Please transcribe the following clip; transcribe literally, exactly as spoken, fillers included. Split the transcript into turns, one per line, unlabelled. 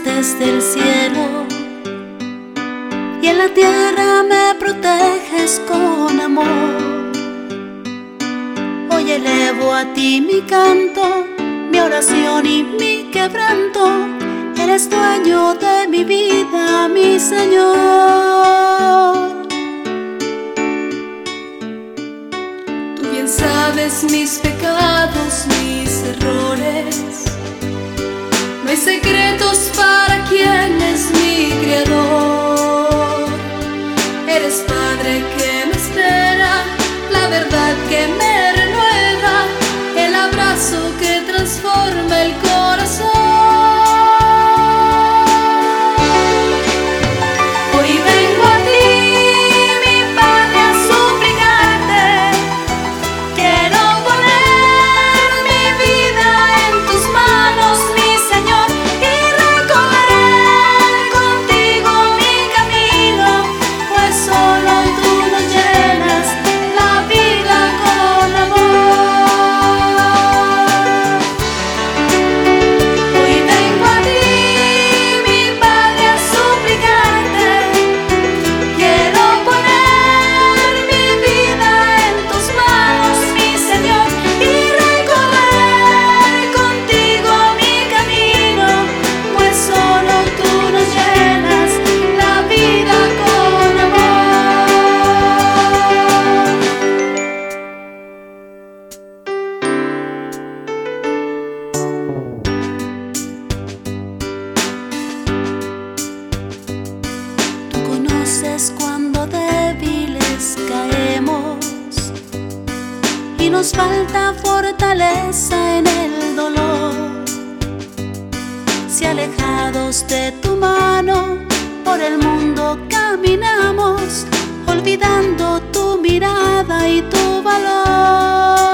desde el cielo y en la tierra me proteges con amor. Hoy elevo a ti mi canto, mi oración y mi quebranto. Eres dueño de mi vida, mi Señor. Tú bien sabes mis pecados, mis errores. No hay secretos para quien es mi Creador. Eres Padre que me espera, la verdad que me renueva, el abrazo que transforma el corazón. Hoy vengo a ti, mi Padre, a suplicarte. Quiero poner mi vida en tus manos, mi Señor, y recorrer contigo mi camino, pues solo tú nos llenas la vida con amor. Hoy vengo a ti, mi Padre, a suplicarte. Quiero poner mi vida en tus manos, mi Señor, y recorrer contigo mi camino, pues solo tú nos llenas la vida con amor. Tú conoces cuando débiles caemos y nos falta fortaleza en el dolor. Si alejados de tu mano por el mundo caminamos, olvidando tu mirada y tu valor.